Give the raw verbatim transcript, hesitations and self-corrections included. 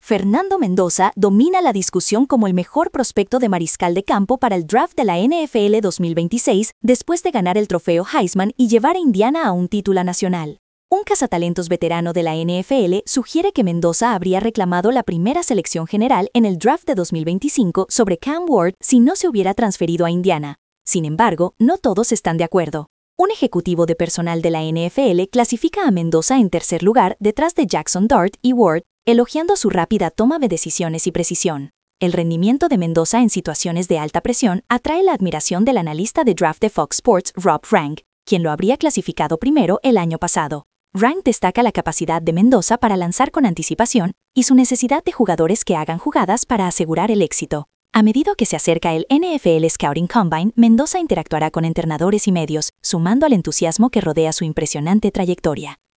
Fernando Mendoza domina la discusión como el mejor prospecto de mariscal de campo para el draft de la N F L dos mil veintiséis después de ganar el trofeo Heisman y llevar a Indiana a un título nacional. Un cazatalentos veterano de la N F L sugiere que Mendoza habría reclamado la primera selección general en el draft de dos mil veinticinco sobre Cam Ward si no se hubiera transferido a Indiana. Sin embargo, no todos están de acuerdo. Un ejecutivo de personal de la N F L clasifica a Mendoza en tercer lugar detrás de Jackson Dart y Ward, elogiando su rápida toma de decisiones y precisión. El rendimiento de Mendoza en situaciones de alta presión atrae la admiración del analista de draft de Fox Sports, Rob Rank, quien lo habría clasificado primero el año pasado. Rank destaca la capacidad de Mendoza para lanzar con anticipación y su necesidad de jugadores que hagan jugadas para asegurar el éxito. A medida que se acerca el N F L Scouting Combine, Mendoza interactuará con entrenadores y medios, sumando al entusiasmo que rodea su impresionante trayectoria.